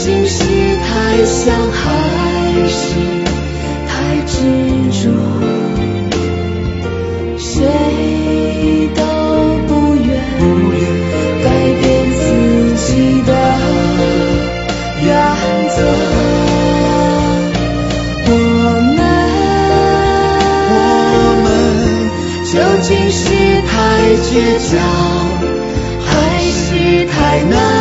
竟是太想还是太执着，谁都不愿改变自己的原则。我们究竟是太倔强，还是太难